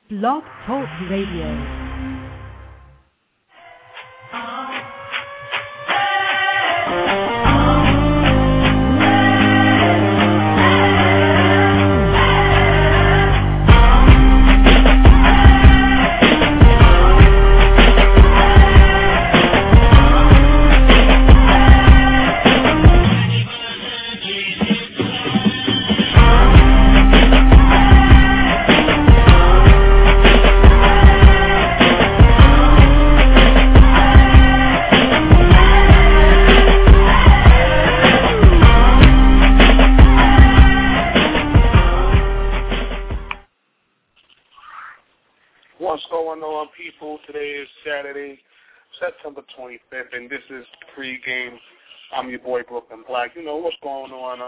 Blog Talk Radio. What's going on, people? Today is Saturday, September 25th, and this is Pre-Game. I'm your boy, Brooklyn Black. You know what's going on.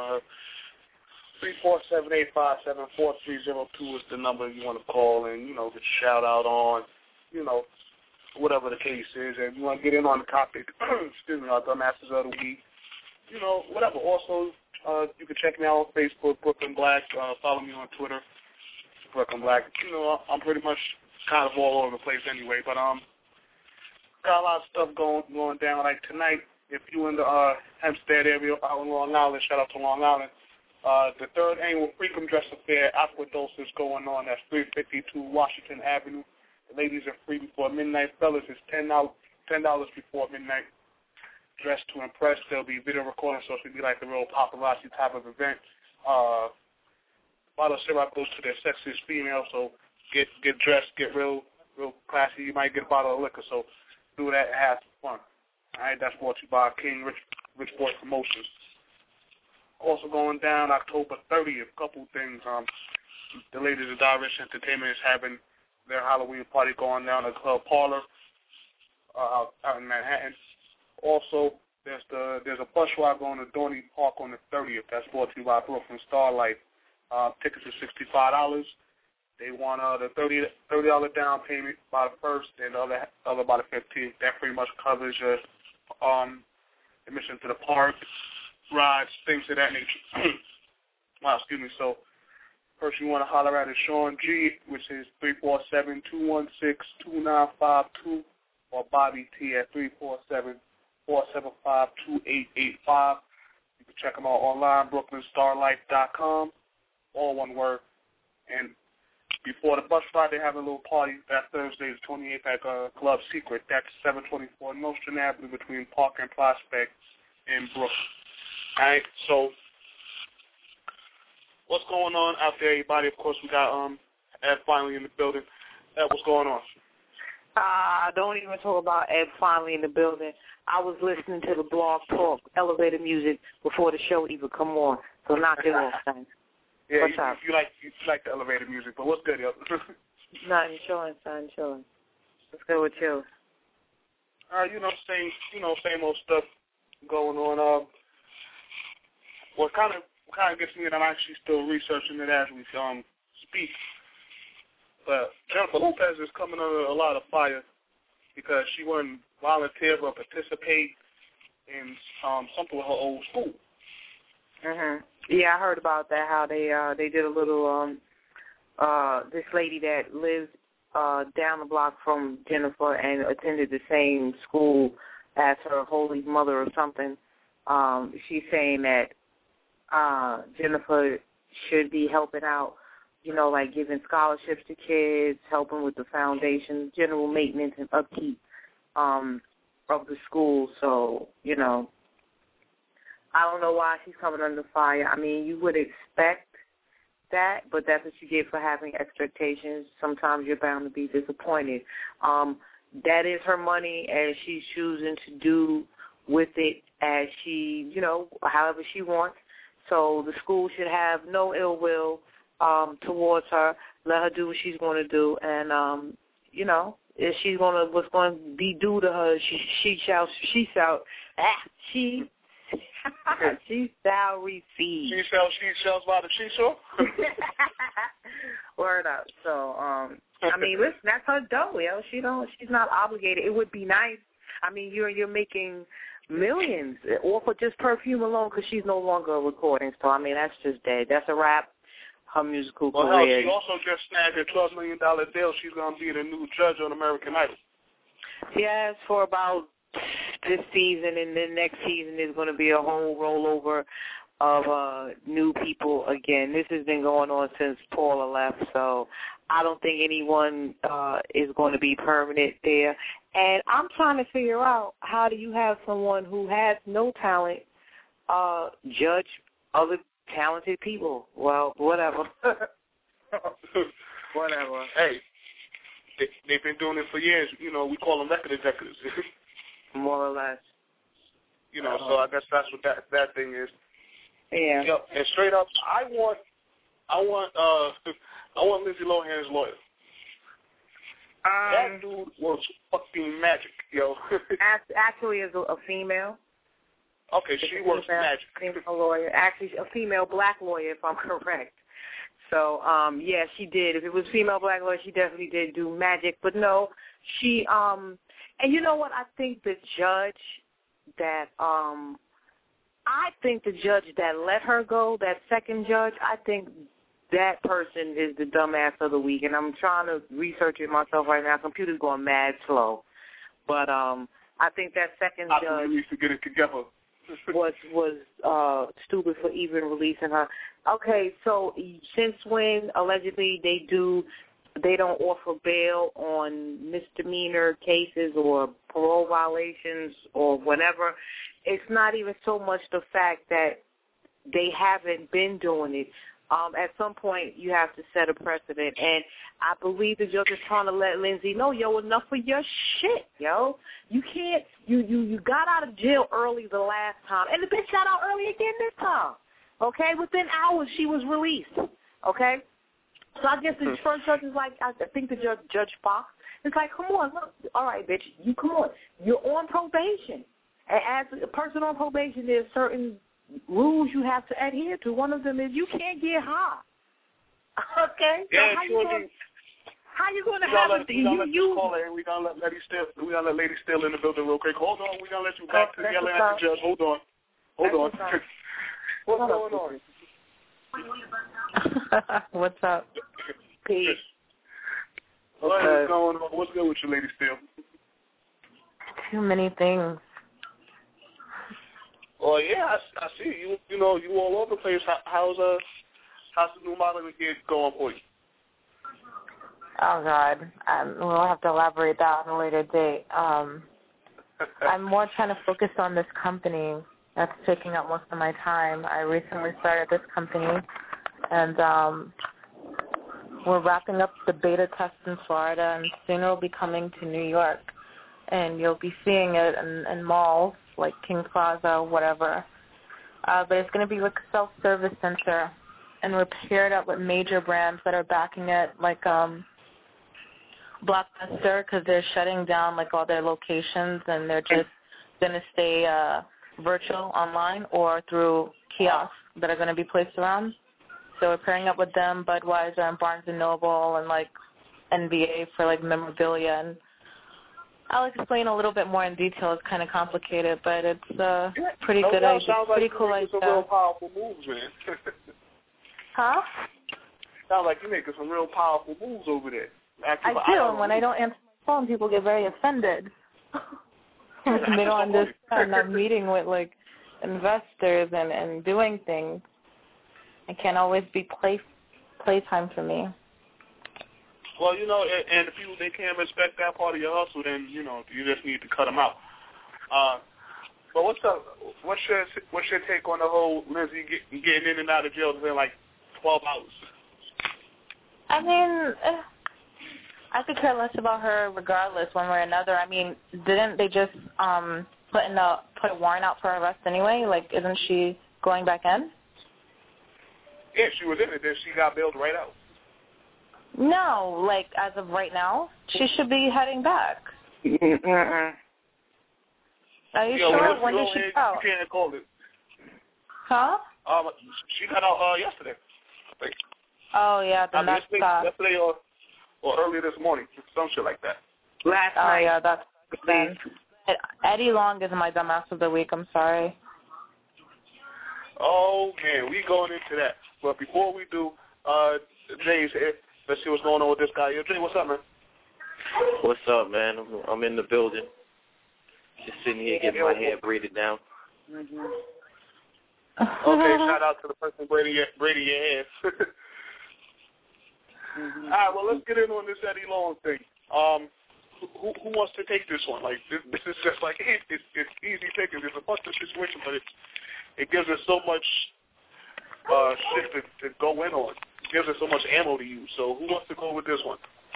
347-857-4302 is the number you want to call and, get a shout-out on, whatever the case is. And you want to get in on the topic, excuse me, our Dumbasses of the Week, whatever. Also, you can check me out on Facebook, Brooklyn Black. Follow me on Twitter, Brooklyn Black. I'm pretty much kind of all over the place anyway, but got a lot of stuff going down. Like tonight, if you in the Hempstead area out in Long Island, shout out to Long Island, the third annual Freakum Dress Affair Aquados is going on. That's 352 Washington Avenue. The ladies are free before midnight. Fellas is $10 before midnight. Dressed to impress. There'll be video recording, so it'll be like a real paparazzi type of event. Bottle of syrup goes to their sexiest female, so get dressed, get real classy. You might get a bottle of liquor, so do that and have fun. All right, that's brought to you by King Rich Boy Promotions. Also going down October 30th, couple things. The ladies of Irish Entertainment is having their Halloween party going down at Club Parlor out in Manhattan. Also, there's a bus ride going to Dorney Park on the 30th. That's brought to you by Brooklyn Starlight. Tickets are $65. They want the $30 down payment by the 1st and the other by the 15th. That pretty much covers your admission to the park, rides, things of that nature. Wow, excuse me. So first you want to holler at is Sean G, which is 347-216-2952, or Bobby T at 347-475-2885. You can check them out online, brooklynstarlight.com, all one word. And before the bus ride, they're having a little party that Thursday, the 28th, at Club Secret. That's 724 Nostrand Avenue between Park and Prospect in Brooklyn. All right, so what's going on out there, everybody? Of course, we got Ed finally in the building. Ed, what's going on? Don't even talk about Ed finally in the building. I was listening to the Blog Talk elevator music before the show even come on, so knock it off, thanks. Yeah, what's up? You like the elevator music, but what's good, yo? Nothing, chilling, son, chilling. What's good with you? Same old stuff going on. What kind of gets me that I'm actually still researching it as we speak. But Jennifer Lopez is coming under a lot of fire because she wouldn't volunteer or participate in something with her old school. Mhm. Yeah, I heard about that. How they did a little this lady that lives down the block from Jennifer and attended the same school as her holy mother or something. She's saying that Jennifer should be helping out, like giving scholarships to kids, helping with the foundation, general maintenance and upkeep of the school. So, I don't know why she's coming under fire. I mean, you would expect that, but that's what you get for having expectations. Sometimes you're bound to be disappointed. That is her money, and she's choosing to do with it as she, however she wants. So the school should have no ill will towards her. Let her do what she's going to do, and if she's what's going to be due to her, she shall receive. She sells by the seashore. Word up. So, listen, that's her dough, yo. She's not obligated. It would be nice. I mean, you're making millions off of just perfume alone because she's no longer a recording star. I mean, that's just dead. That's a wrap. her musical well, career. She also just snagged a $12 million deal. She's going to be the new judge on American Idol. Yes, for about this season, and then next season there's going to be a whole rollover of new people again. This has been going on since Paula left, so I don't think anyone is going to be permanent there. And I'm trying to figure out, how do you have someone who has no talent judge other talented people? Well, whatever. Whatever. Hey, they've been doing it for years. You know, we call them record executives. More or less. You know, so I guess that's what that thing is. Yeah. Yep. And straight up, I want Lindsay Lohan's lawyer. That dude was fucking magic, yo. Actually, is a female. Okay, she works magic. Female lawyer. Actually, a female black lawyer, if I'm correct. So, yeah, she did. If it was female black lawyer, she definitely did do magic. But no, she, and you know what? I think the judge that, let her go, that second judge, I think that person is the dumbass of the week. And I'm trying to research it myself right now. Computer's going mad slow. But I think that second judge needs to get it together. was stupid for even releasing her. Okay, so since when allegedly they don't offer bail on misdemeanor cases or parole violations or whatever, it's not even so much the fact that they haven't been doing it. At some point, you have to set a precedent, and I believe the judge is trying to let Lindsay know, yo, enough of your shit, yo. You can't, you got out of jail early the last time, and the bitch got out early again this time, okay? Within hours, she was released, okay? So I guess the first judge is like, I think the Judge Fox, it's like, come on, look, all right, bitch, come on. You're on probation. And as a person on probation, there's certain rules you have to adhere to. One of them is you can't get high. Okay? Yeah, so how you going to have a thing? We gonna let Lady Steele in the building real quick. Hold on, we gonna let you back to yelling at the judge. Hold on. What's going on? What's up? Peace. What is going on? What's good with you, Lady Steele? Too many things. Oh yeah, I see you. You know, you all over the place. How's the new modeling gig going for you? Oh God, we'll have to elaborate that on a later date. I'm more trying to focus on this company that's taking up most of my time. I recently started this company, and we're wrapping up the beta test in Florida, and soon it'll be coming to New York, and you'll be seeing it in malls like King Plaza, whatever. But it's going to be like a self-service center, and we're paired up with major brands that are backing it, like Blockbuster, because they're shutting down like all their locations, and they're just going to stay virtual online or through kiosks that are going to be placed around. So we're pairing up with them, Budweiser and Barnes & Noble, and like NBA for like memorabilia. And I'll explain a little bit more in detail. It's kind of complicated, but it's pretty good idea. Pretty cool idea. Some real powerful moves, man. Huh? Sounds like you're making some real powerful moves over there. I do, and when I don't answer my phone, people get very offended. They don't understand. I'm meeting with like investors and doing things. It can't always be playtime for me. Well, you know, and if they can't respect that part of your hustle, then, you know, you just need to cut them out. But what's up? What's your take on the whole Lindsay getting in and out of jail within like 12 hours? I mean, I could care less about her regardless, one way or another. I mean, didn't they just put a warrant out for her arrest anyway? Like, isn't she going back in? Yeah, she was in it. Then she got bailed right out. No, like as of right now, she should be heading back. Are you sure? When did she out? You can't call it. Huh? She got out yesterday, I think. Oh yeah, the next stop. Yesterday or earlier this morning, some shit like that. Last night. Oh yeah, that's good. Eddie Long is my dumbass of the week. I'm sorry. Oh man, we going into that. But before we do, Jay's here. Let's see what's going on with this guy. Yo, Jay, what's up, man? What's up, man? I'm in the building. Just sitting here getting my hair braided down. Mm-hmm. Okay, shout out to the person braiding your hair. Mm-hmm. All right, well, let's get in on this Eddie Long thing. Who wants to take this one? Like, this is just like, it's easy taking. There's a bunch of situations, but it gives us so much shit to go in on. It gives us so much ammo to use. So who wants to go with this one?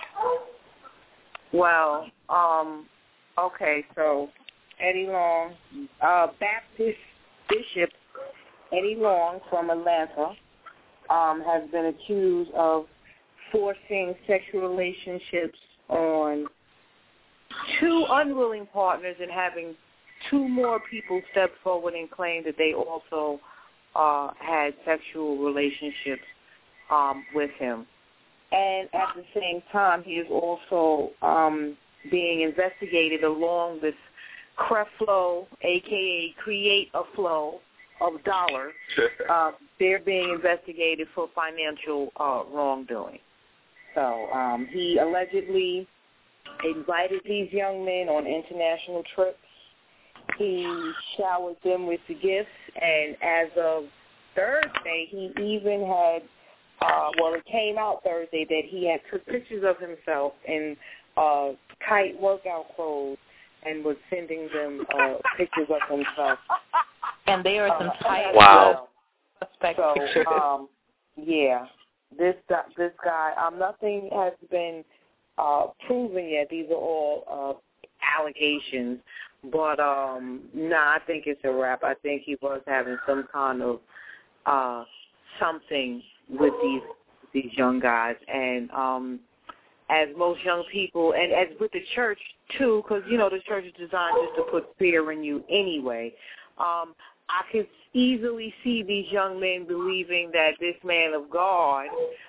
Well, okay, so Eddie Long, Baptist Bishop Eddie Long from Atlanta has been accused of forcing sexual relationships on 2 unwilling partners and having 2 more people step forward and claim that they also had sexual relationships with him. And at the same time, he is also being investigated along with Creflo, a.k.a. Create a Flow of Dollar. They're being investigated for financial wrongdoing. So he allegedly invited these young men on international trips. He showered them with the gifts, and as of Thursday, he even had, it came out Thursday that he had took pictures of himself in tight workout clothes and was sending them pictures of himself. And they are some tight suspects. So, yeah, this guy, nothing has been proven yet. These are all allegations. But, I think it's a wrap. I think he was having some kind of something with these young guys. And as most young people, and as with the church, too, because, the church is designed just to put fear in you anyway, I could easily see these young men believing that this man of God,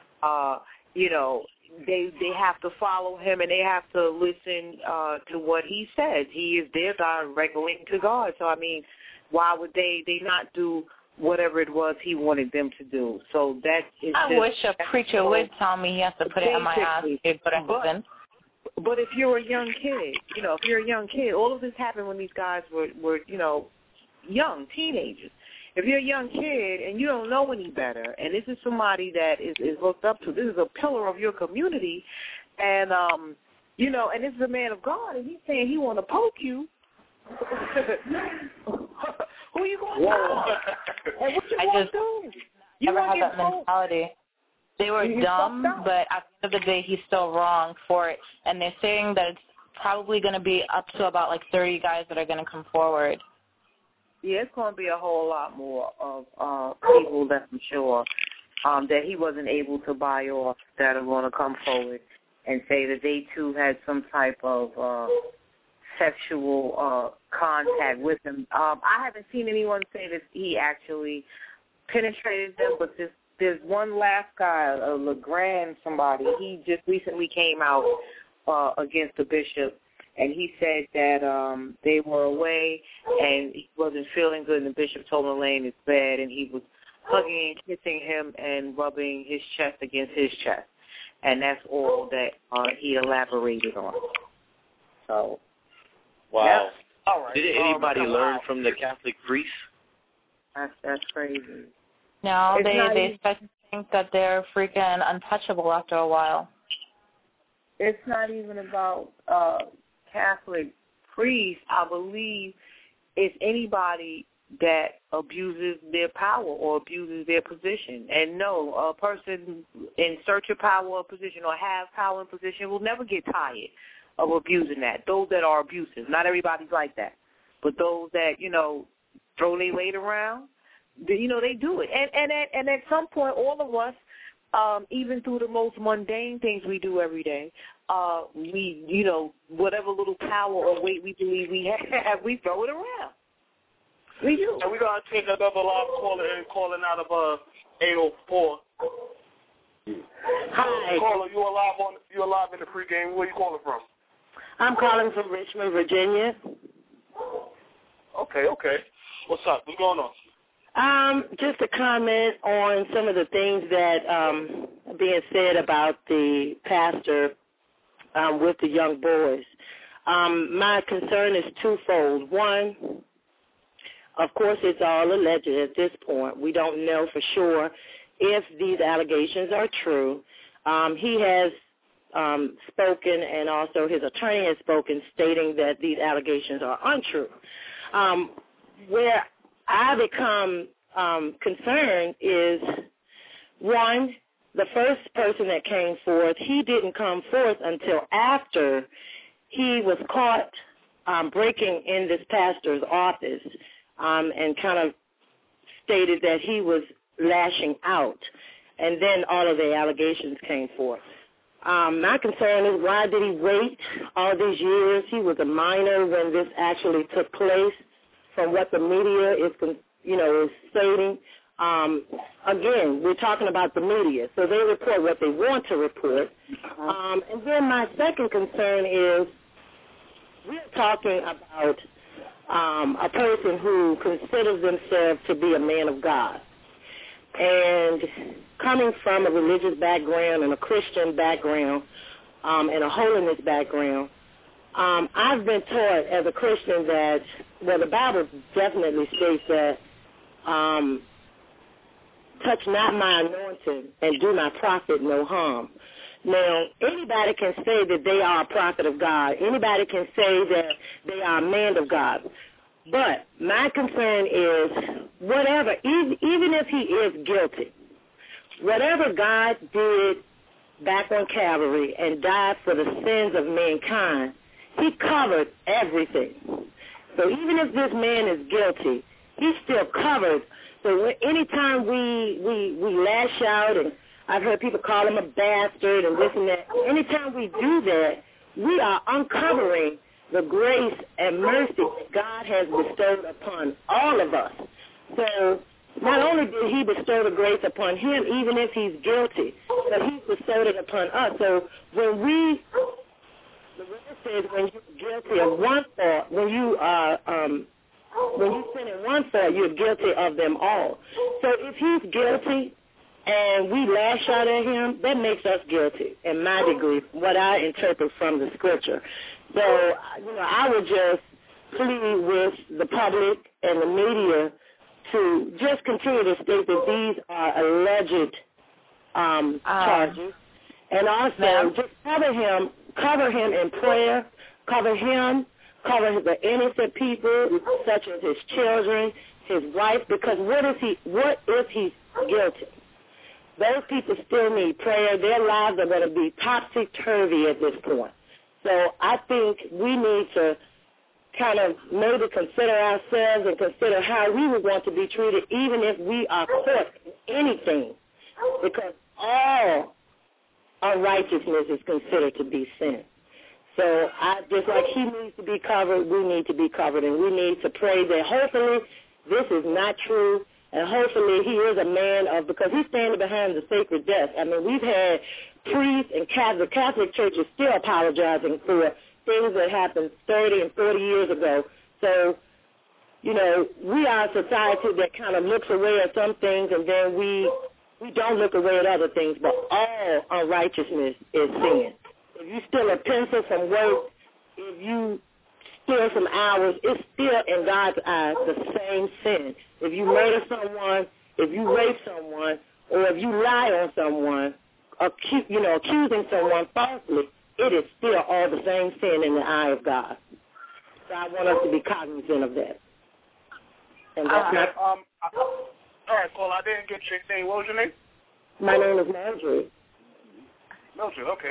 they have to follow him and they have to listen to what he says. He is their God, regulating to God. So, I mean, why would they not do whatever it was he wanted them to do? So that is I wish a preacher would tell me he has to put it in my ass to go to heaven. But if you're a young kid, all of this happened when these guys were young teenagers. If you're a young kid and you don't know any better, and this is somebody that is looked up to, this is a pillar of your community, and and this is a man of God, and he's saying he want to poke you. Who are you going to do? And what you going to do? You never had that mentality. They were dumb, but at the end of the day, he's still wrong for it. And they're saying that it's probably going to be up to about 30 guys that are going to come forward. Yeah, it's going to be a whole lot more of people that I'm sure that he wasn't able to buy off that are going to come forward and say that they too had some type of sexual contact with him. I haven't seen anyone say that he actually penetrated them, but there's one last guy, LeGrand somebody, he just recently came out against the bishop. And he said that they were away and he wasn't feeling good, and the bishop told him to lay in his bed, and he was hugging and kissing him and rubbing his chest against his chest. And that's all that he elaborated on. So, wow. Yeah. All right. Did anybody learn from the Catholic priest? That's crazy. No, they start to think that they're freaking untouchable after a while. It's not even about Catholic priests. I believe it's anybody that abuses their power or abuses their position. And no, a person in search of power or position or have power and position will never get tired of abusing that. Those that are abusive. Not everybody's like that. But those that, throw their weight around, they do it. And at some point, all of us, even through the most mundane things we do every day, we, whatever little power or weight we believe we have, we throw it around. We do. And we're going to take another live caller and calling out of 804. Hi. Caller, you alive in the pregame. Where are you calling from? I'm calling from Richmond, Virginia. Okay. What's up? What's going on? Just a comment on some of the things that are being said about the pastor with the young boys. My concern is twofold. One, of course, it's all alleged at this point. We don't know for sure if these allegations are true. He has spoken, and also his attorney has spoken, stating that these allegations are untrue. Where I become concerned is, one, the first person that came forth, he didn't come forth until after he was caught breaking in this pastor's office and kind of stated that he was lashing out. And then all of the allegations came forth. My concern is, why did he wait all these years? He was a minor when this actually took place, from what the media is stating. Again, we're talking about the media, so they report what they want to report. And then my second concern is, we're talking about a person who considers themselves to be a man of God. And coming from a religious background and a Christian background and a holiness background, I've been taught as a Christian that, well, the Bible definitely states that, touch not my anointing and do my prophet no harm. Now, anybody can say that they are a prophet of God. Anybody can say that they are a man of God. But my concern is, whatever, even if he is guilty, whatever God did back on Calvary and died for the sins of mankind, he covered everything. So even if this man is guilty, he's still covered. So anytime we lash out, and I've heard people call him a bastard and this and that, anytime we do that, we are uncovering the grace and mercy that God has bestowed upon all of us. So not only did he bestow the grace upon him, even if he's guilty, but he's bestowed it upon us. So when the word says, when you're guilty of one fault, when you sin in one fault, you're guilty of them all. So if he's guilty and we lash out at him, that makes us guilty, in my degree, what I interpret from the scripture. So, I would just plead with the public and the media to just continue to state that these are alleged charges, and also just cover him in prayer, cover the innocent people, such as his children, his wife, because what if he's guilty? Those people still need prayer. Their lives are going to be topsy-turvy at this point. So I think we need to kind of maybe consider ourselves and consider how we would want to be treated, even if we are caught in anything, because all unrighteousness is considered to be sin. So just like he needs to be covered, we need to be covered, and we need to pray that hopefully this is not true, and hopefully he is a man of, because he's standing behind the sacred desk. I mean, we've had priests and the Catholic Church is still apologizing for things that happened 30 and 40 years ago. So, we are a society that kind of looks away at some things, and then we don't look away at other things, but all unrighteousness is sin. If you steal a pencil from work, if you steal some hours, it's still, in God's eyes, the same sin. If you murder someone, if you rape someone, or if you lie on someone, accusing someone falsely, it is still all the same sin in the eye of God. So I want us to be cognizant of that. And that's all right, Cole, I didn't get your name. What was your name? My name is Marjorie. Mildred, okay.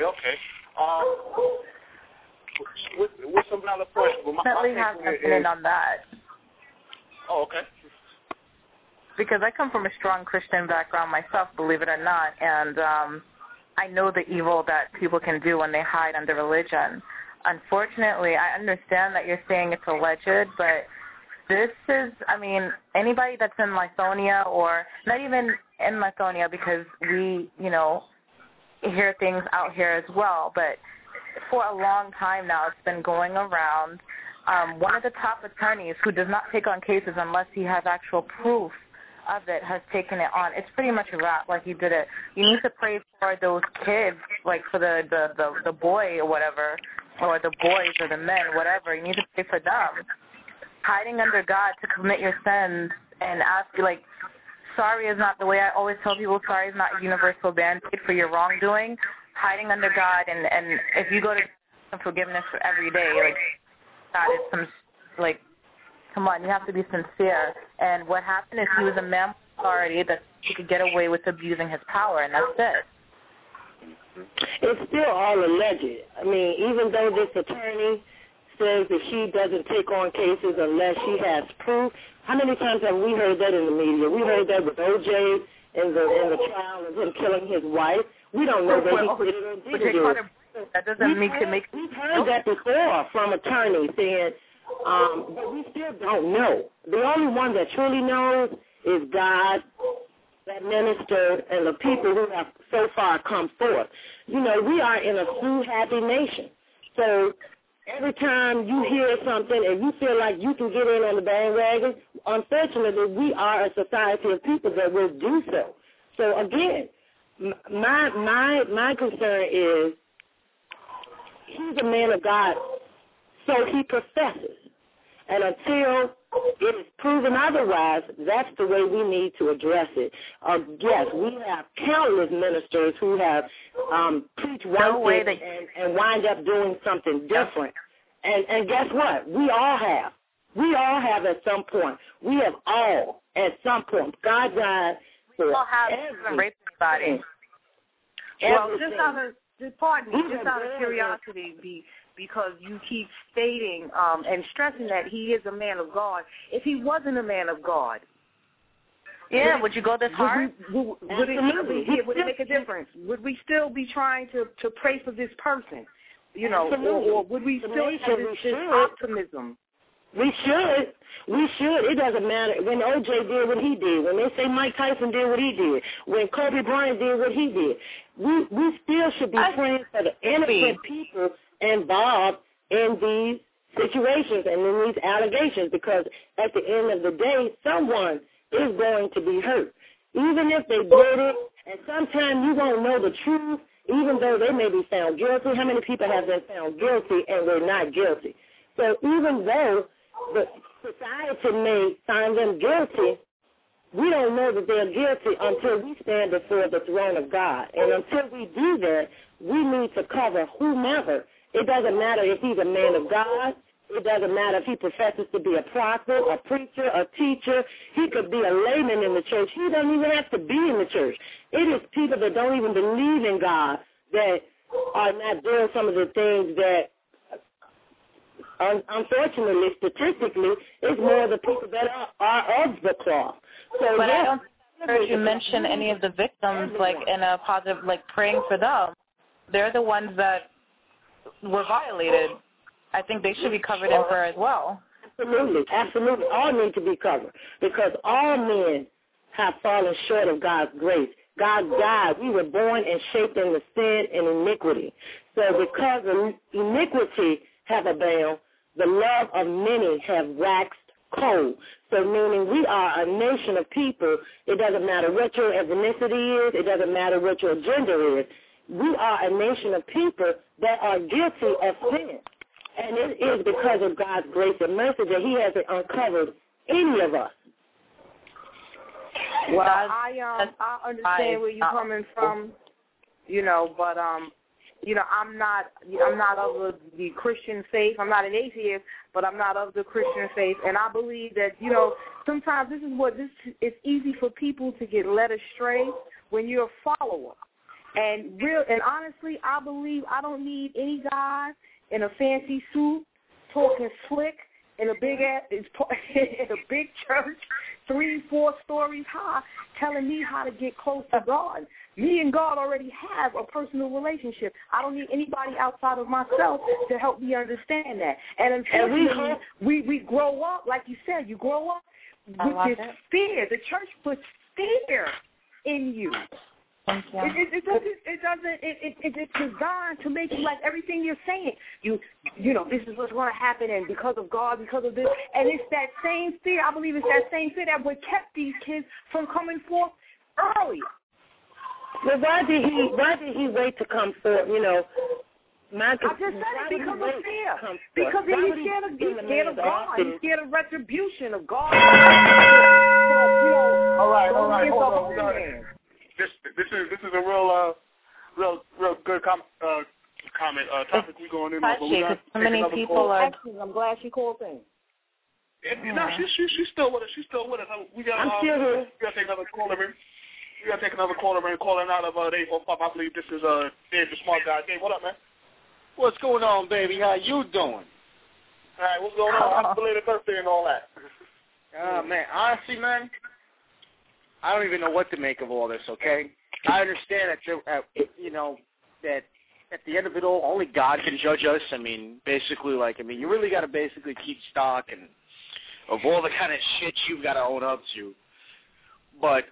What's another question? Well, definitely have an opinion on that. Oh, okay. Because I come from a strong Christian background myself, believe it or not, and I know the evil that people can do when they hide under religion. Unfortunately, I understand that you're saying it's alleged, but this is, anybody that's in Lithonia, or not even in Lithonia, because we, hear things out here as well, but for a long time now it's been going around. One of the top attorneys who does not take on cases unless he has actual proof of it has taken it on. It's pretty much a wrap. Like, you did it. You need to pray for those kids, like for the boy or whatever, or the boys or the men, whatever. You need to pray for them. Hiding under God to commit your sins and ask, like, sorry is not the way. I always tell people sorry is not a universal band-aid for your wrongdoing. Hiding under God, and if you go to some forgiveness for every day, like, that is some, like, come on, you have to be sincere. And what happened is he was a man of authority that he could get away with abusing his power, and that's it. It's still all alleged. I mean, even though this attorney says that she doesn't take on cases unless she has proof, how many times have we heard that in the media? We heard that with O.J. in the trial of him killing his wife. We don't know that he did it or didn't do it. That doesn't make it make. We've heard that before from attorneys saying, but we still don't know. The only one that truly knows is God, that minister, and the people who have so far come forth. You know, we are in a sue-happy nation. So every time you hear something and you feel like you can get in on the bandwagon, unfortunately, we are a society of people that will do so. So again, my concern is he's a man of God, so he professes. And until it is proven otherwise, that's the way we need to address it. Yes, we have countless ministers who have preached one thing and wind up doing something different. And guess what? We all have. We all have at some point. We have all at some point. God died for everybody. Well, just out of curiosity, because you keep stating and stressing that he is a man of God. If he wasn't a man of God, would you go this hard? Would it make a difference? Would we still be trying to pray for this person? You know, or would we still have this optimism? We should. It doesn't matter. When O.J. did what he did, when they say Mike Tyson did what he did, when Kobe Bryant did what he did, we still should be praying for the innocent people involved in these situations and in these allegations, because at the end of the day, someone is going to be hurt. Even if they did it, and sometimes you won't know the truth, even though they may be found guilty. How many people have been found guilty and they're not guilty? So even though the society may find them guilty, we don't know that they're guilty until we stand before the throne of God. And until we do that, we need to cover whomever. It doesn't matter if he's a man of God. It doesn't matter if he professes to be a prophet, a preacher, a teacher. He could be a layman in the church. He doesn't even have to be in the church. It is people that don't even believe in God that are not doing some of the things that, unfortunately, statistically, it's more the people that are of the cloth. So, but I don't heard you mention any of the victims, like, in a positive, like, praying for them. They're the ones that were violated. I think they should be covered in prayer as well. Absolutely. All need to be covered, because all men have fallen short of God's grace. God died. We were born and shaped in the sin and iniquity. So because iniquity have abounded, the love of many have waxed cold. So meaning we are a nation of people. It doesn't matter what your ethnicity is. It doesn't matter what your gender is. We are a nation of people that are guilty of sin. And it is because of God's grace and mercy that he hasn't uncovered any of us. Well, I understand where you're coming from, you know, but you know, I'm not of the Christian faith. I'm not an atheist, but I'm not of the Christian faith, and I believe that, you know, sometimes it's easy for people to get led astray when you're a follower. And honestly, I believe I don't need any guy in a fancy suit talking slick in a big church, 3-4 stories high, telling me how to get close to God. Me and God already have a personal relationship. I don't need anybody outside of myself to help me understand that. And unfortunately, we grow up, like you said, you grow up with this fear. The church puts fear in you. It's designed to make you, like everything you're saying. You this is what's going to happen, and because of God, because of this. And it's that same fear, I believe it's that same fear that would kept these kids from coming forth earlier. Well, why did he wait to come forth, I just said it because of fear. Because he's scared of God. He's scared of retribution of God. All right, hold on. This is a real good comment. Topic we going in on. But we got so many people are. I'm glad she called in. No, she's still with us. I'm still here. We gotta take another caller in. Calling out of 845. I believe this is Dave, the smart guy. Dave, what up, man? What's going on, baby? How you doing? All right, what's going on? Happy belated birthday and all that. Man, honestly, man, I don't even know what to make of all this, okay? I understand that, that at the end of it all, only God can judge us. I mean, basically, you really got to basically keep stock and of all the kind of shit you've got to own up to. But,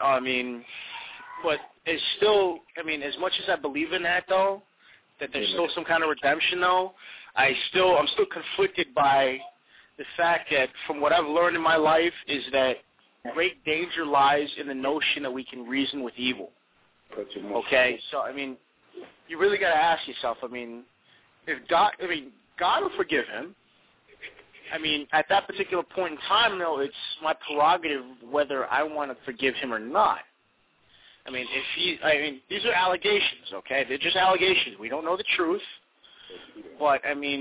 it's still, as much as I believe in that, though, that there's still some kind of redemption, though, I'm still conflicted by the fact that from what I've learned in my life is that great danger lies in the notion that we can reason with evil. Okay? So, you really got to ask yourself, if God will forgive him. At that particular point in time, though, it's my prerogative whether I want to forgive him or not. These are allegations, okay? They're just allegations. We don't know the truth. But,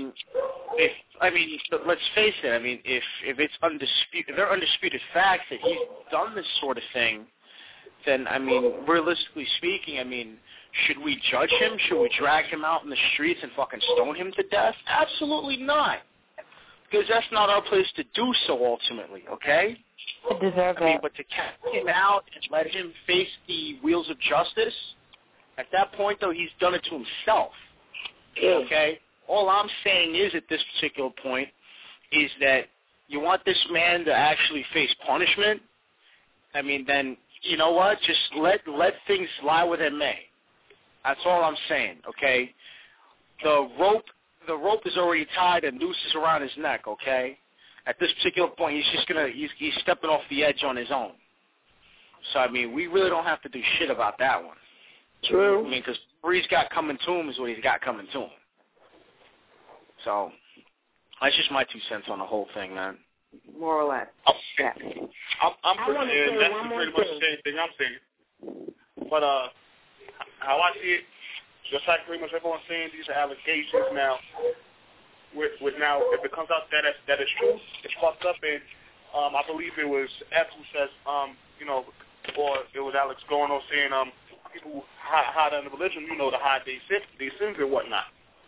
let's face it, if it's undisputed, if there are undisputed facts that he's done this sort of thing, then, realistically speaking, should we judge him? Should we drag him out in the streets and fucking stone him to death? Absolutely not. Because that's not our place to do so ultimately, okay? I deserve it. But to catch him out and let him face the wheels of justice, at that point, though, he's done it to himself, okay? All I'm saying is at this particular point is that you want this man to actually face punishment, then, you know what? Just let things lie where they may. That's all I'm saying, okay? The rope is already tied and noose is around his neck, okay? At this particular point, he's stepping off the edge on his own. So, we really don't have to do shit about that one. True. Because what he's got coming to him is what he's got coming to him. So, that's just my 2 cents on the whole thing, man. More or less. Yeah. I'm pretty much the same thing I'm saying. But how I see it, just like pretty much everyone's saying, these are allegations now. With now, if it comes out that it's true, it's fucked up. And I believe it was F who says, or it was Alex going on saying, people who hide under religion, to hide their sins and whatnot.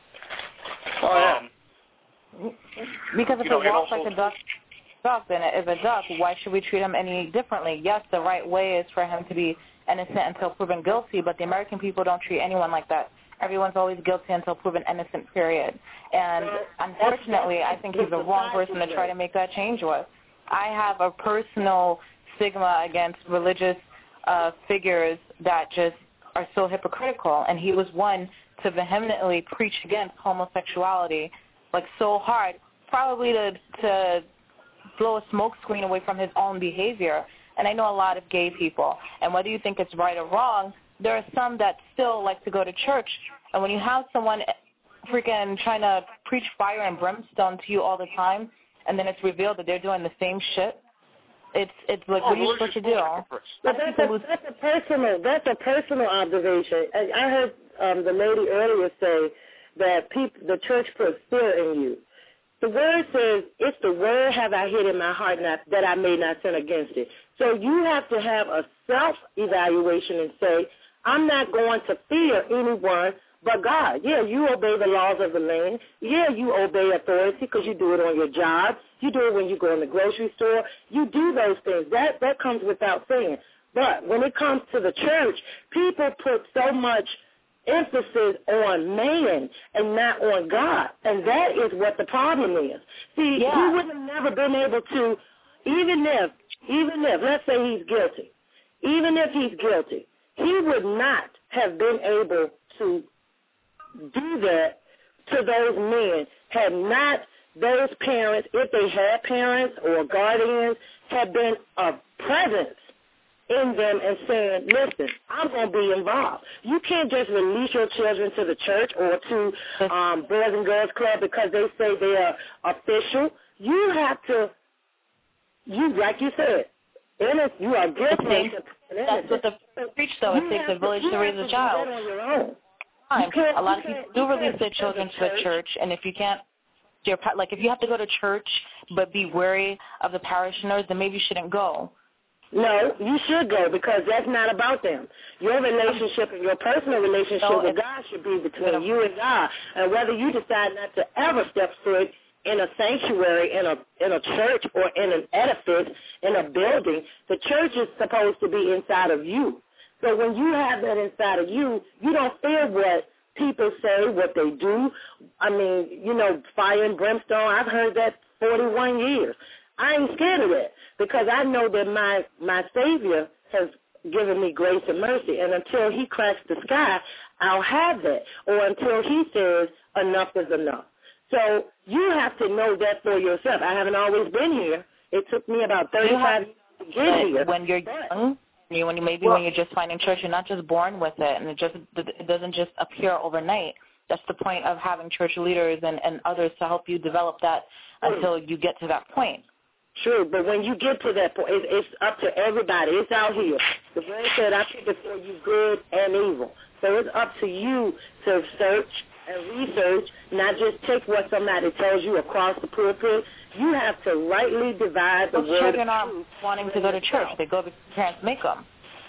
Because if it walks like a duck, then if a duck, why should we treat him any differently? Yes, the right way is for him to be innocent until proven guilty, but the American people don't treat anyone like that. Everyone's always guilty until proven innocent, period. And unfortunately, I think he's the wrong person to try to make that change with. I have a personal stigma against religious figures that just are so hypocritical, and he was one to vehemently preach against homosexuality, so hard, probably to blow a smoke screen away from his own behavior. And I know a lot of gay people, and whether you think it's right or wrong, there are some that still like to go to church. And when you have someone freaking trying to preach fire and brimstone to you all the time, and then it's revealed that they're doing the same shit, it's what are you supposed to do? But that's a personal observation. I heard the lady earlier say that the church puts fear in you. The word says, it's the word have I hid in my heart that I may not sin against it. So you have to have a self-evaluation and say, I'm not going to fear anyone but God. Yeah, you obey the laws of the land. Yeah, you obey authority because you do it on your job. You do it when you go in the grocery store. You do those things. That comes without saying. But when it comes to the church, people put so much emphasis on man and not on God. And that is what the problem is. See, he would have never been able to, even if, let's say he's guilty, even if he's guilty, he would not have been able to do that to those men had not those parents, if they had parents or guardians, had been a presence in them and saying, listen, I'm going to be involved. You can't just release your children to the church or to Boys and Girls Club because they say they are official. You have to, like you said, you are guilty. That's what the preach, though. It takes a village to raise a child. On your own. A lot of people do release their children to the church, and if you can't, if you have to go to church but be wary of the parishioners, then maybe you shouldn't go. No, you should go because that's not about them. Your relationship and your personal relationship with God should be between you and God. And whether you decide not to ever step foot in a sanctuary, in a church, or in an edifice, in a building, the church is supposed to be inside of you. So when you have that inside of you, you don't fear what people say, what they do. I mean, fire and brimstone, I've heard that 41 years. I ain't scared of that because I know that my Savior has given me grace and mercy, and until he cracks the sky, I'll have that, or until he says enough is enough. So you have to know that for yourself. I haven't always been here. It took me about 35 years to get here. When you're young, when you're just finding church, you're not just born with it, and it doesn't just appear overnight. That's the point of having church leaders and others to help you develop that until you get to that point. True, but when you get to that point, it's up to everybody. It's out here. The word said, I put before you good and evil. So it's up to you to search and research, not just take what somebody tells you across the pulpit. You have to rightly divide the word. Children aren't wanting to go to church. They go because parents make them.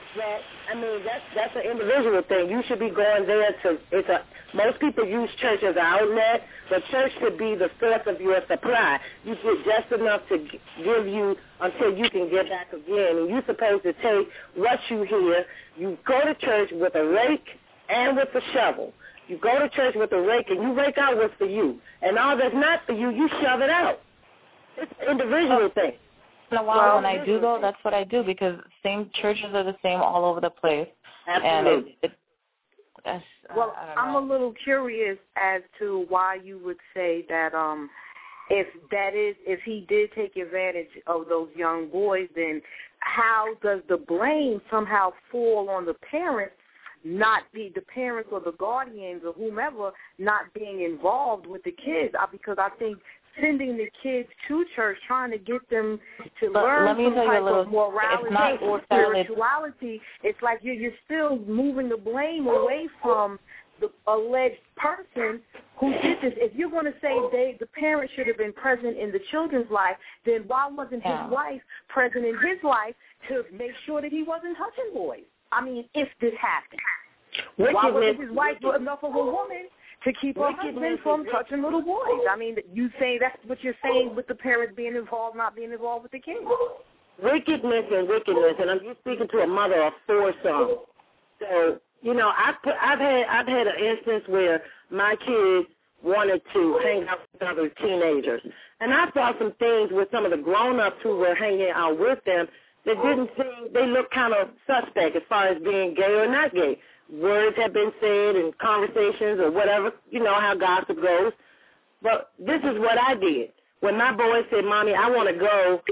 That's an individual thing. You should be going there most people use church as an outlet, but church should be the source of your supply. You get just enough to give you until you can get back again. And you're supposed to take what you hear. You go to church with a rake and with a shovel. You go to church with a rake and you rake out what's for you. And all that's not for you, you shove it out. It's an individual thing. In a while, when I do go, that's what I do because same churches are the same all over the place. Absolutely. And I'm a little curious as to why you would say that if he did take advantage of those young boys, then how does the blame somehow fall on the parents, not the parents or the guardians or whomever not being involved with the kids? Because I think sending the kids to church, trying to get them to learn some type of morality or spirituality, it's like you're still moving the blame away from the alleged person who did this. If you're going to say the parents should have been present in the children's life, then why wasn't his wife present in his life to make sure that he wasn't touching boys? I mean, if this happened. Why wasn't his wife enough of a woman to keep her husband from touching little boys? I mean, you say that's what you're saying with the parents being involved, not being involved with the kids. Wickedness, and I'm just speaking to a mother of 4 sons. So, I've had an instance where my kids wanted to hang out with other teenagers, and I saw some things with some of the grown-ups who were hanging out with them that they looked kind of suspect as far as being gay or not gay. Words have been said in conversations or whatever, how gossip goes. But this is what I did. When my boy said, Mommy, I want to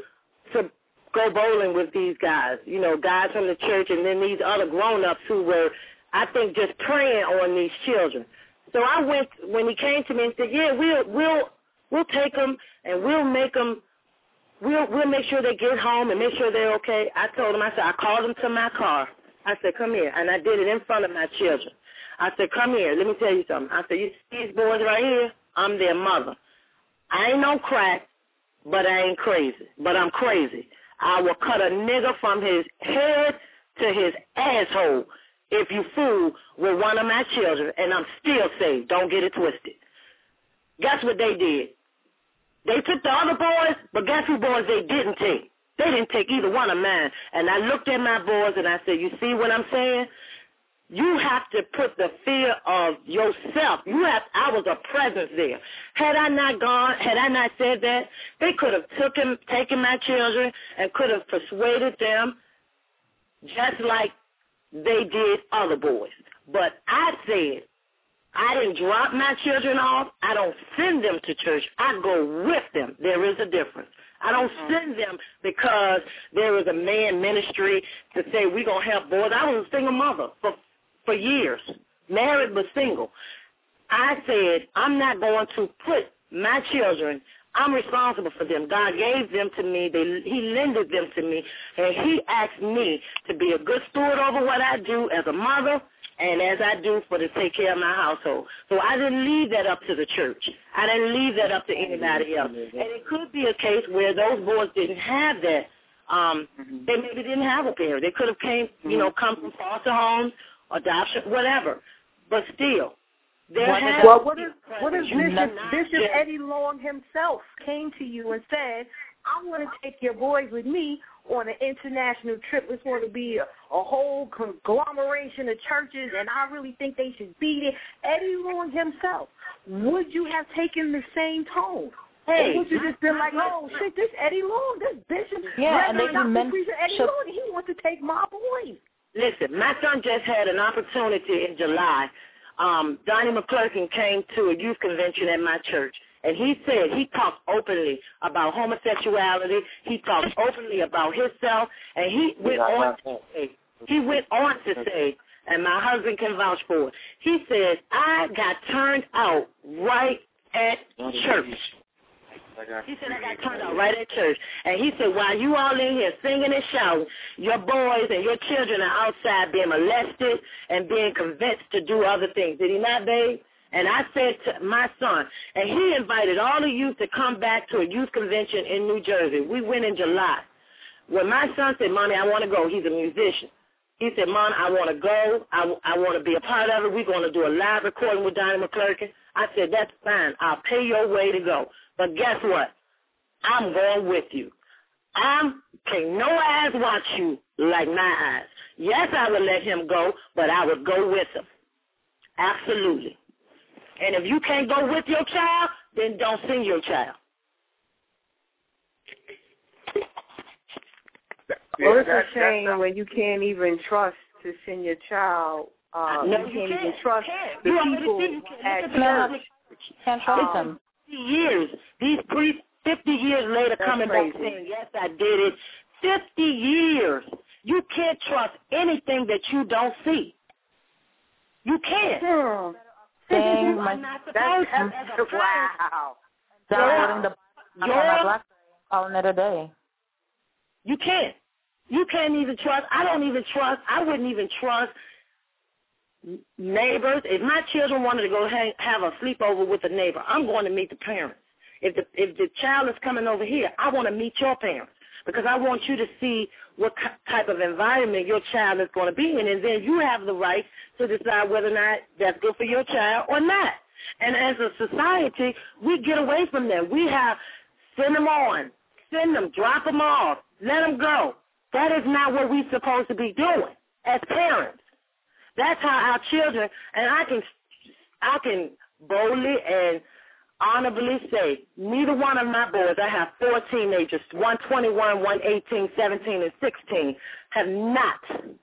go bowling with these guys, guys from the church and then these other grown-ups who were, I think, just preying on these children. So I went, when he came to me and said, yeah, we'll take them and we'll make sure they get home and make sure they're okay. I told him, I called them to my car. I said, come here. And I did it in front of my children. I said, come here. Let me tell you something. I said, you see these boys right here? I'm their mother. I ain't no crack, but I ain't crazy. But I'm crazy. I will cut a nigga from his head to his asshole if you fool with one of my children, and I'm still saved. Don't get it twisted. Guess what they did? They took the other boys, but guess who boys they didn't take? They didn't take either one of mine. And I looked at my boys and I said, you see what I'm saying? You have to put the fear of yourself. I was a presence there. Had I not said that, they could have taken my children and could have persuaded them just like they did other boys. But I said, I didn't drop my children off. I don't send them to church. I go with them. There is a difference. I don't send them because there is a man ministry to say we're going to help boys. I was a single mother for years, married but single. I said I'm not going to put my children, I'm responsible for them. God gave them to me. He lended them to me, and he asked me to be a good steward over what I do as a mother and as I do for to take care of my household. So I didn't leave that up to the church. I didn't leave that up to anybody else. And it could be a case where those boys didn't have that. They maybe didn't have a parent. They could have come from foster homes, adoption, whatever. But still, what if Bishop Eddie Long himself came to you and said, I want to take your boys with me on an international trip. It's going to be a whole conglomeration of churches, and I really think they should be there. Eddie Long himself, would you have taken the same tone? Or would you just been like, oh, shit, this Eddie Long, this Bishop, and they mentioned Eddie Long, he wants to take my boys. Listen, my son just had an opportunity in July. Donnie McClurkin came to a youth convention at my church. And he said he talked openly about homosexuality. He talked openly about himself. And he went on to say, and my husband can vouch for it, he said, I got turned out right at church. He said, I got turned out right at church. And he said, while you all in here singing and shouting, your boys and your children are outside being molested and being convinced to do other things. Did he not, babe? And I said to my son, and he invited all the youth to come back to a youth convention in New Jersey. We went in July. When my son said, Mommy, I want to go, he's a musician. He said, Mom, I want to go. I want to be a part of it. We're going to do a live recording with Donnie McClurkin. I said, that's fine. I'll pay your way to go. But guess what? I'm going with you. Can't no eyes watch you like my eyes. Yes, I would let him go, but I would go with him. Absolutely. And if you can't go with your child, then don't send your child. Well, it's a shame when you can't even trust to send your child. You can't even trust the people at church. Can't trust them. These 50 years later coming back saying, yes, I did it. 50 years. You can't trust anything that you don't see. You can't. Wow. Downloading the BlackBerry, calling it a day. You can't. You can't even trust. I wouldn't even trust neighbors. If my children wanted to go have a sleepover with a neighbor, I'm going to meet the parents. If the child is coming over here, I want to meet your parents because I want you to see what type of environment your child is going to be in, and then you have the right to decide whether or not that's good for your child or not. And as a society, we get away from that. We have send them, drop them off, let them go. That is not what we're supposed to be doing as parents. That's how our children, and I can boldly and honorably say, neither one of my boys, I have 4 teenagers, one 21, one 18, 17, and 16, have not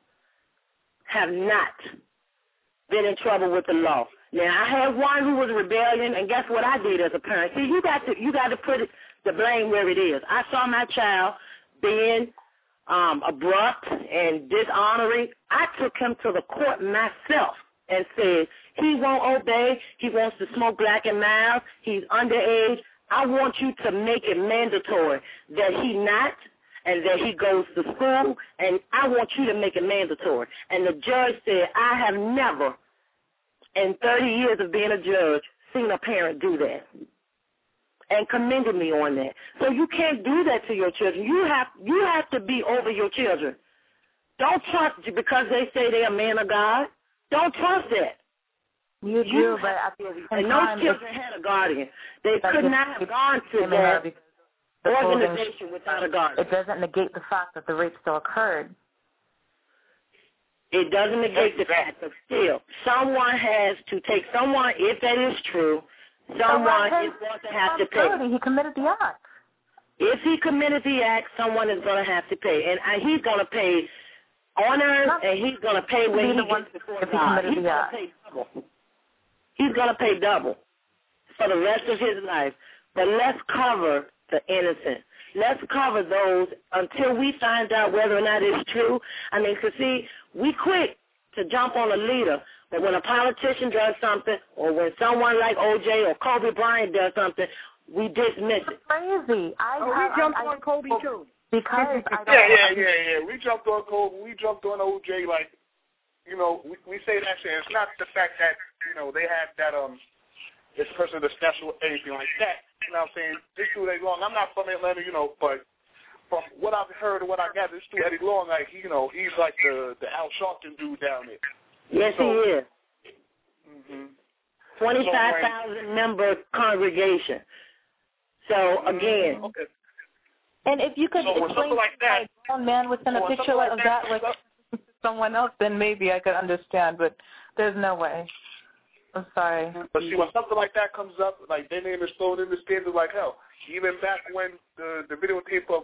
been in trouble with the law. Now, I had one who was rebellion, and guess what I did as a parent? See, you got to put the blame where it is. I saw my child being abrupt and dishonoring. I took him to the court myself and said, he won't obey. He wants to smoke Black and Mild. He's underage. I want you to make it mandatory that he not and that he goes to school, and I want you to make it mandatory. And the judge said, I have never, in 30 years of being a judge, seen a parent do that, and commended me on that. So you can't do that to your children. You have to be over your children. Don't trust because they say they're a man of God. Don't trust that. You do, but at the same time, those children had a guardian. They could not have gone to that organization without a guardian. It doesn't negate the fact that the rape still occurred. It doesn't negate the fact, but still, someone has to take someone, if that is true, someone is going to have to pay. He committed the act. If he committed the act, someone is going to have to pay. And he's going to pay on earth, and he's going to pay when he gets before God. He's going to pay double. He's going to pay double for the rest of his life. But let's cover the innocent. Let's cover those until we find out whether or not it's true. I mean, because, see, we quick to jump on a leader, but when a politician does something or when someone like O.J. or Kobe Bryant does something, we dismiss it. Crazy. We jumped on Kobe, too. Because I don't Yeah. We jumped on Kobe. We jumped on O.J. Like, you know, we say that shit. It's not the fact that, you know, they had that, this person that's special or anything like that. You know what I'm saying? This dude Eddie Long, I'm not from Atlanta, you know, but from what I've heard and what I got, this dude Eddie Long, like, you know, he's like the Al Sharpton dude down there. Yes, so, he is. Mm-hmm. 25,000 member congregation. So, again. Okay. And if you could explain like that, one man within a picture of that, like someone else, then maybe I could understand, but there's no way. I'm sorry. But see, when something like that comes up, like their name is thrown in the scandal like hell. Even back when the videotape of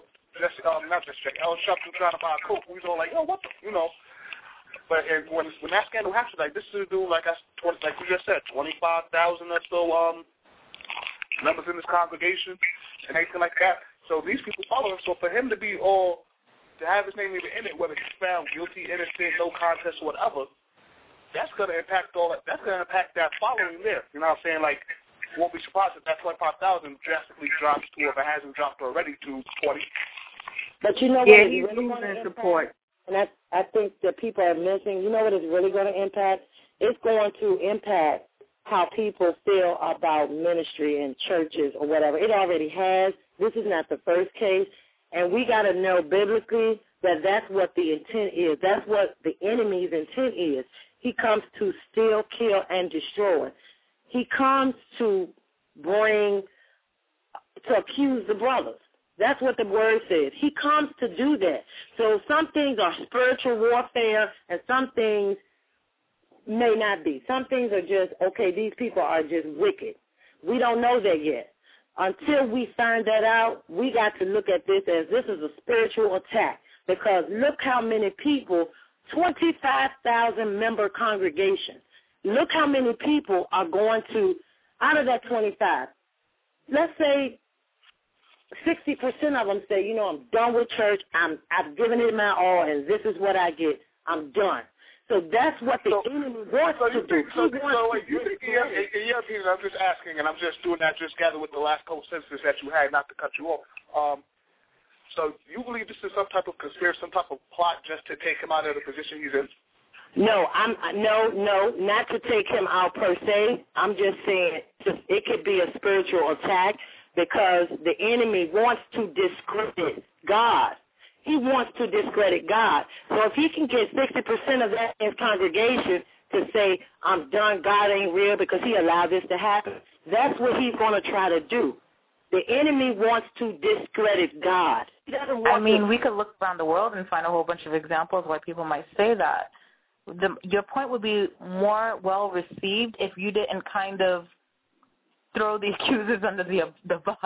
Al Sharpton trying to buy a Coke, we was all like, yo, what the, you know. But when that scandal happened, like this is a dude, like you just said, 25,000 or so members in this congregation and anything like that. So these people follow him. So for him to have his name even in it, whether he's found guilty, innocent, no contest, or whatever, that's going to impact all that. That's going to impact that following there. You know what I'm saying? Like, won't be surprised if that 25,000 drastically drops to, if it hasn't dropped already, to 20. But you know what? Yeah, he's losing support. And I think that people are missing. You know what it's really going to impact? It's going to impact how people feel about ministry and churches or whatever. It already has. This is not the first case. And we got to know biblically that that's what the intent is. That's what the enemy's intent is. He comes to steal, kill, and destroy. He comes to accuse the brothers. That's what the word says. He comes to do that. So some things are spiritual warfare and some things may not be. Some things are just, okay, these people are just wicked. We don't know that yet. Until we find that out, we got to look at this as this is a spiritual attack, because look how many people, 25,000 member congregation, look how many people are going to, out of that 25, let's say 60% of them say, you know, I'm done with church, I've given it my all, and this is what I get, I'm done. So that's what the enemy wants to do. In your opinion, I'm just asking, and I'm just doing that just gather with the last couple sentences that you had, not to cut you off. So you believe this is some type of conspiracy, some type of plot just to take him out of the position he's in? No, no, not to take him out per se. I'm just saying it could be a spiritual attack because the enemy wants to discredit God. He wants to discredit God. So if he can get 60% of that in his congregation to say, I'm done, God ain't real because he allowed this to happen, that's what he's going to try to do. The enemy wants to discredit God. He doesn't want we could look around the world and find a whole bunch of examples why people might say that. Your point would be more well received if you didn't kind of throw the accusers under the bus.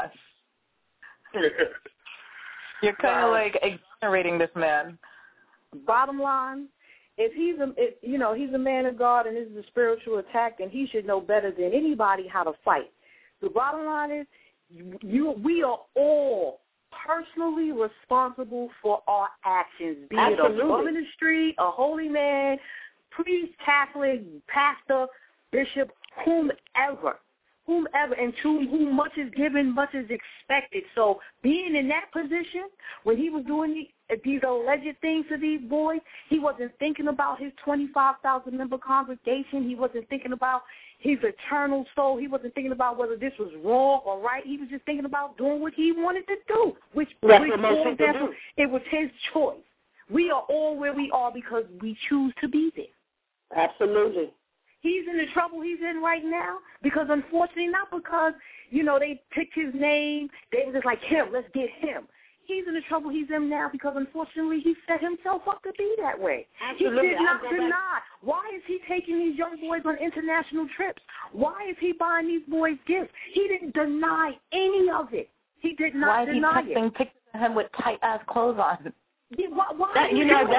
You're kind of like exonerating this man. Bottom line, if he's a man of God and this is a spiritual attack, then he should know better than anybody how to fight. The bottom line is, we are all personally responsible for our actions, be Absolutely. it a woman in the street, a holy man, priest, Catholic, pastor, bishop, whomever, and to whom much is given, much is expected. So being in that position, when he was doing these alleged things to these boys, he wasn't thinking about his 25,000 member congregation. He wasn't thinking about his eternal soul. He wasn't thinking about whether this was wrong or right. He was just thinking about doing what he wanted to do, which it was his choice. We are all where we are because we choose to be there. Absolutely. He's in the trouble he's in right now because, unfortunately, not because, they picked his name. They were just like, him, let's get him. He's in the trouble he's in now because, unfortunately, he set himself up to be that way. Absolutely. He did not deny. Why is he taking these young boys on international trips? Why is he buying these boys gifts? He didn't deny any of it. He did not deny it. Why is he texting pictures of him with tight-ass clothes on? Yeah, why that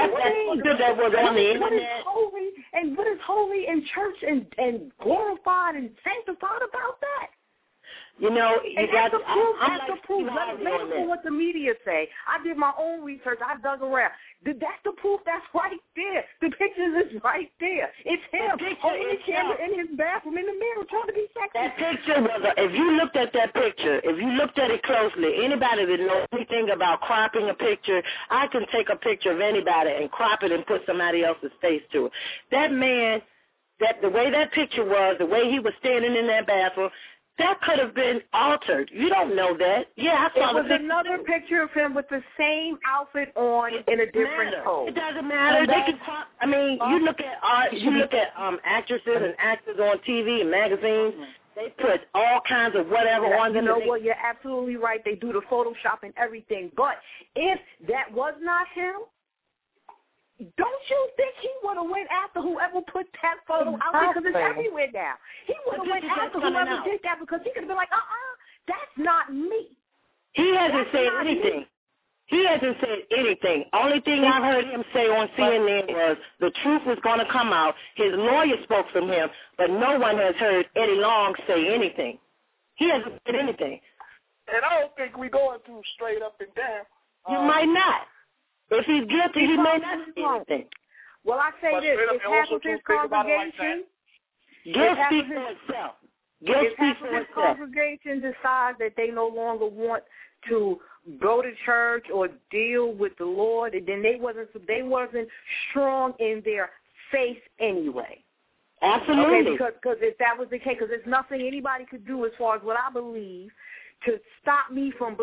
was on the internet. What is holy in church and glorified and sanctified about that? You know, you got the proof. I'm That's like the proof. Let me know what the media say. I did my own research. I dug around. That's the proof. That's right there. The pictures is right there. It's him holding the camera in his bathroom in the mirror trying to be sexy. That picture was. If you looked at that picture, if you looked at it closely, anybody that knows anything about cropping a picture, I can take a picture of anybody and crop it and put somebody else's face to it. That man, the way that picture was, the way he was standing in that bathroom. That could have been altered. You don't know that. Yeah, I saw it was another picture of him with the same outfit on in a different pose. It doesn't matter. They can talk. I mean, you look at actresses and actors on TV and magazines. They put all kinds of whatever on them. You know what? You're absolutely right. They do the Photoshop and everything. But if that was not him, don't you think he would have went after whoever put that photo out there? Because it's everywhere now. He would have went after whoever did that because he could have been like, that's not me. He hasn't said anything. He hasn't said anything. Only thing I heard him say on CNN was the truth was going to come out. His lawyer spoke from him, but no one has heard Eddie Long say anything. He hasn't said anything. And I don't think we're going through straight up and down. You might not. If he's guilty, he may not say anything. Well, I say this. If half of his congregation... Guilt speaks for itself. If half of his congregation decides that they no longer want to go to church or deal with the Lord, then they wasn't strong in their faith anyway. Absolutely. Okay, because if that was the case, because there's nothing anybody could do as far as what I believe to stop me from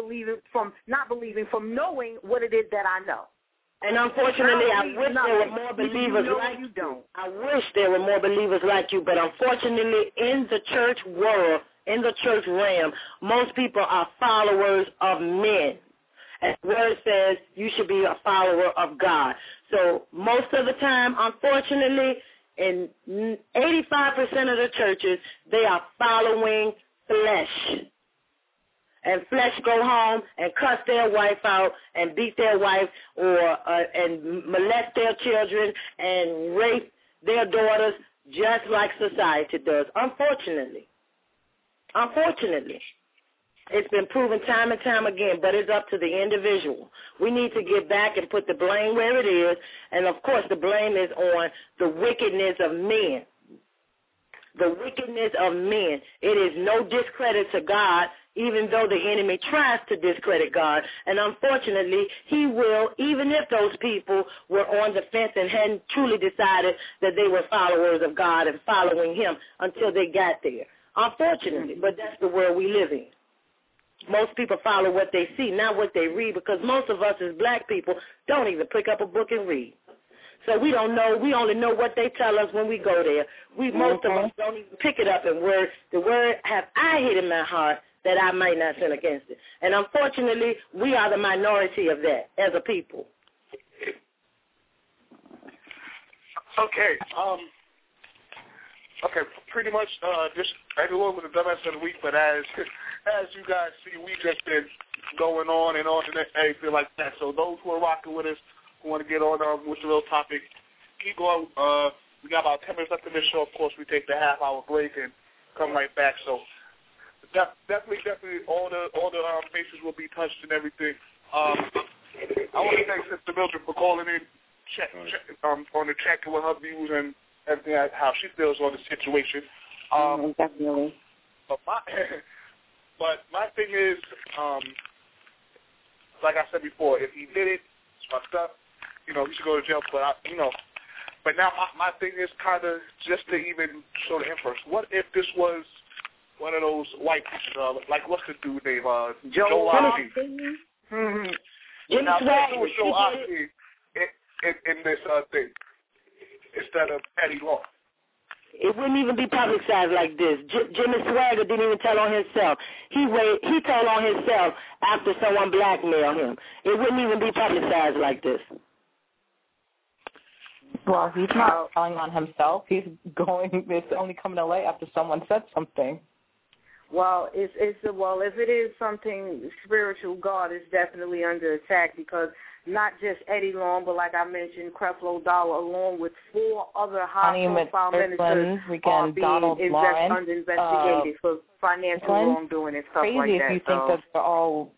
knowing what it is that I know. And unfortunately, I wish there were more believers like you. I wish there were more believers like you, but unfortunately, in the church world, in the church realm, most people are followers of men. And the word says you should be a follower of God. So most of the time, unfortunately, in 85% of the churches, they are following flesh. And flesh go home and cuss their wife out and beat their wife or and molest their children and rape their daughters just like society does, unfortunately. Unfortunately. It's been proven time and time again, but it's up to the individual. We need to get back and put the blame where it is, and, of course, the blame is on the wickedness of men. The wickedness of men. It is no discredit to God, even though the enemy tries to discredit God. And unfortunately, he will, even if those people were on the fence and hadn't truly decided that they were followers of God and following him until they got there. Unfortunately, but that's the world we live in. Most people follow what they see, not what they read, because most of us as black people don't even pick up a book and read. So we don't know. We only know what they tell us when we go there. Most of us don't even pick it up in words. The word have I hid in my heart that I might not sin against it. And unfortunately, we are the minority of that as a people. Okay. Okay, pretty much just right along with the dumbass of the week, but as you guys see, we've just been going on and everything like that. So those who are rocking with us, who want to get on with the little topic, keep going. We got about 10 minutes left in this show. Of course, we take the half-hour break and come right back. So definitely, all the bases will be touched and everything. I want to thank Sister Mildred for calling in, on the check with her views and everything, how she feels on the situation. Definitely. But my thing is, like I said before, if he did it, it's fucked up. He should go to jail. But now my thing is kind of just to even show the inference. What if this was one of those white people, like what's the dude name? Joe Osteen. Jimmy Swagg would show Osteen in this thing instead of Eddie Long. It wouldn't even be publicized like this. Jimmy Swagger didn't even tell on himself. He told on himself after someone blackmailed him. It wouldn't even be publicized like this. Well, he's not telling on himself. It's only coming to light after someone said something. Well, if it is something spiritual, God is definitely under attack because not just Eddie Long, but like I mentioned, Creflo Dollar, along with 4 other high-profile ministers, are being under investigated for financial wrongdoing and stuff like that. Crazy if you think that they're all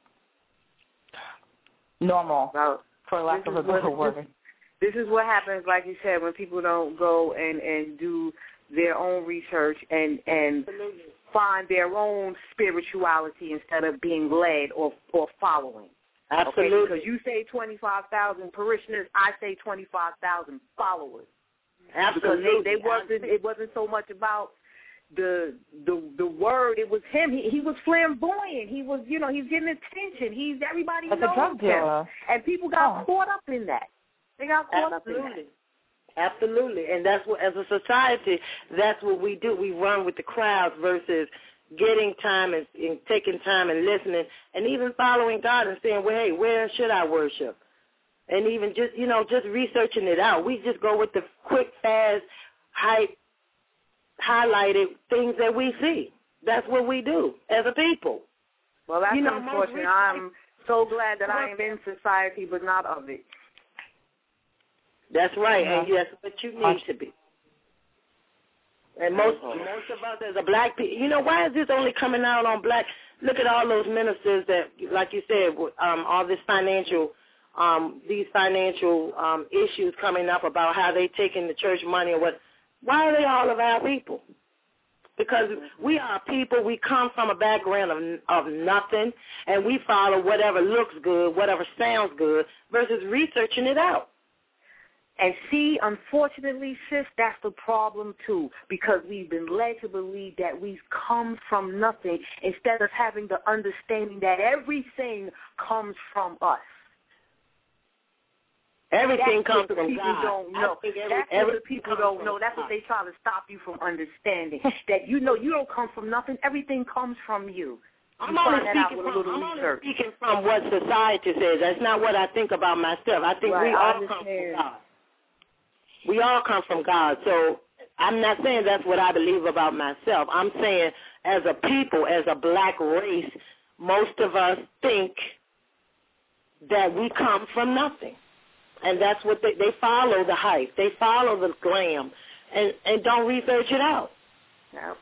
normal, for lack of a better word. This is what happens, like you said, when people don't go and do their own research and find their own spirituality instead of being led or following. Absolutely. Okay? Because you say 25,000 parishioners, I say 25,000 followers. Absolutely. Because it wasn't so much about the word. It was him. He was flamboyant. He was, he's getting attention. Everybody knows him. And people got caught up in that. They got caught up in that. Absolutely. And that's what, as a society, that's what we do. We run with the crowds versus getting time and taking time and listening and even following God and saying, well, hey, where should I worship? And even just, just researching it out. We just go with the quick, fast, highlighted things that we see. That's what we do as a people. Well, that's unfortunate. I'm so glad that I am in society but not of it. That's right, and that's what you need to be. And most of us as a black people, why is this only coming out on black? Look at all those ministers that, like you said, all this these financial issues coming up about how they taking the church money or what. Why are they all of our people? Because we are people, we come from a background of nothing, and we follow whatever looks good, whatever sounds good, versus researching it out. And see, unfortunately, sis, that's the problem, too, because we've been led to believe that we've come from nothing instead of having the understanding that everything comes from us. Everything comes from God. Don't know. That's what the people don't know. That's what they try to stop you from understanding, that you don't come from nothing. Everything comes from you. I'm only speaking from what society says. That's not what I think about myself. I think we all come from God. We all come from God. So I'm not saying that's what I believe about myself. I'm saying as a people, as a black race, most of us think that we come from nothing. And that's what they follow the hype. They follow the glam and don't research it out. No.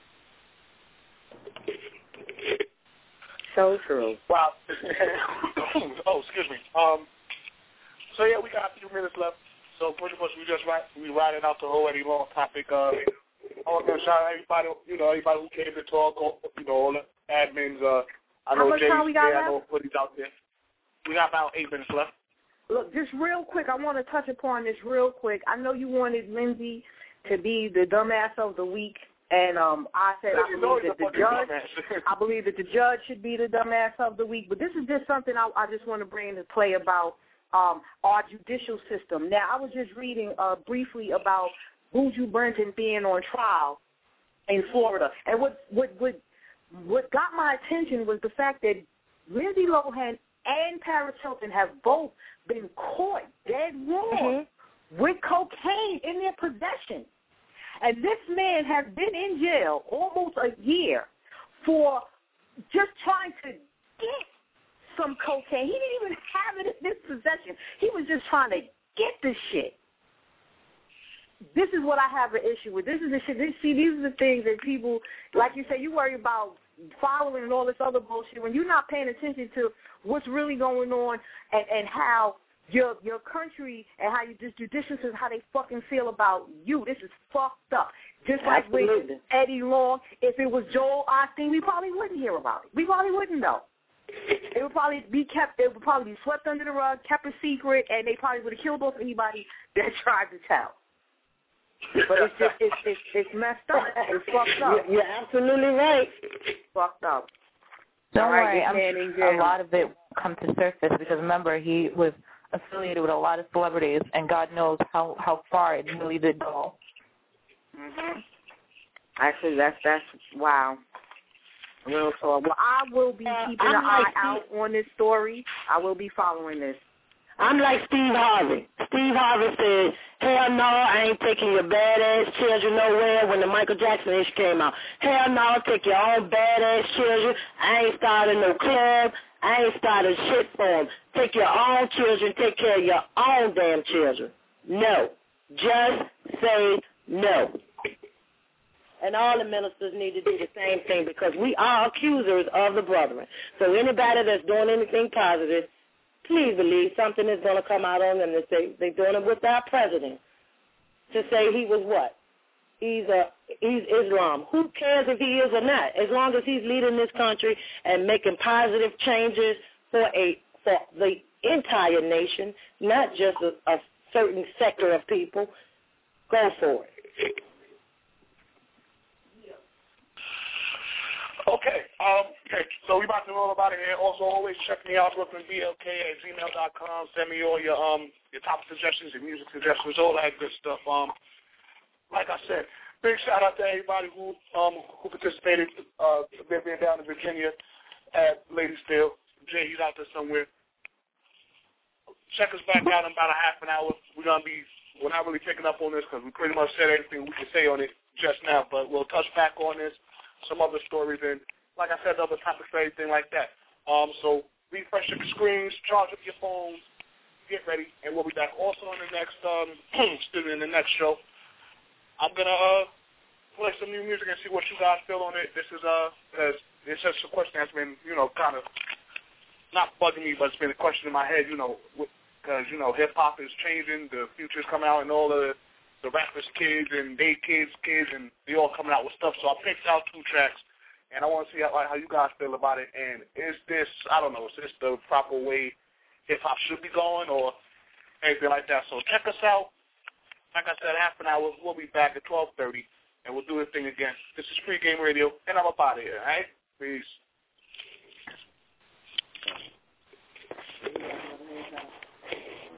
So true. Wow. Excuse me. So, yeah, we got a few minutes left. So pretty much we riding out the whole Eddie Long topic. I want to shout out everybody, everybody who came to talk, all the admins. I know Jay's there, I know Hoodie's out there. We got about 8 minutes left. Look, just real quick, I want to touch upon this real quick. I know you wanted Lindsay to be the dumbass of the week, and I said I believe that the judge should be the dumbass of the week. But this is just something I just want to bring into play about our judicial system. Now, I was just reading briefly about Buju Brenton being on trial in Florida, and what got my attention was the fact that Lindsay Lohan and Paris Hilton have both been caught dead wrong with cocaine in their possession. And this man has been in jail almost a year for just trying to get some cocaine. He didn't even have it in his possession. He was just trying to get the shit. This is what I have an issue with. This is the shit. These are the things that people, like you say, you worry about following and all this other bullshit when you're not paying attention to what's really going on and how your country and how your judicial system, how they fucking feel about you. This is fucked up. Just like with Eddie Long, if it was Joel Osteen, we probably wouldn't hear about it. We probably wouldn't know. It would probably be swept under the rug, kept a secret, and they probably would have killed off anybody that tried to tell. But it's just it's messed up. It's fucked up. You're absolutely right. It's fucked up. Don't worry, a lot of it will come to surface because remember he was affiliated with a lot of celebrities, and God knows how far it really did go. Actually, that's wow. Real talk. Well, I will be keeping an eye out on this story. I will be following this. I'm like Steve Harvey. Steve Harvey said, hell no, I ain't taking your badass children nowhere when the Michael Jackson issue came out. Hell no, take your own badass children. I ain't starting no club. I ain't starting shit for them. Take your own children. Take care of your own damn children. No. Just say no. And all the ministers need to do the same thing because we are accusers of the brethren. So anybody that's doing anything positive, please believe something is going to come out on them to say they're doing it with our president. To say he was what? He's Islam. Who cares if he is or not? As long as he's leading this country and making positive changes for the entire nation, not just a certain sector of people, go for it. Okay, so we about to roll about it here. Also, always check me out, BrooklynBLK@gmail.com. Send me all your topic suggestions, your music suggestions, all that good stuff. Like I said, big shout out to everybody who participated, being down in Virginia at Ladiesville. Jay, he's out there somewhere. Check us back out in about a half an hour. We're not really picking up on this because we pretty much said everything we could say on it just now, but we'll touch back on this. Some other stories, and like I said, other topics, everything like that. So refresh your screens, charge up your phones, get ready, and we'll be back. Also in the next in the next show, I'm gonna play some new music and see what you guys feel on it. This is because it's just a question that's been kind of not bugging me, but it's been a question in my head, because hip hop is changing, the future's coming out, and all the rappers' kids and they kids, and they all coming out with stuff. So I picked out 2 tracks, and I want to see how you guys feel about it. And is this the proper way hip-hop should be going or anything like that? So check us out. Like I said, half an hour. We'll be back at 12:30, and we'll do this thing again. This is Free Game Radio, and I'm up out of here, all right? Peace.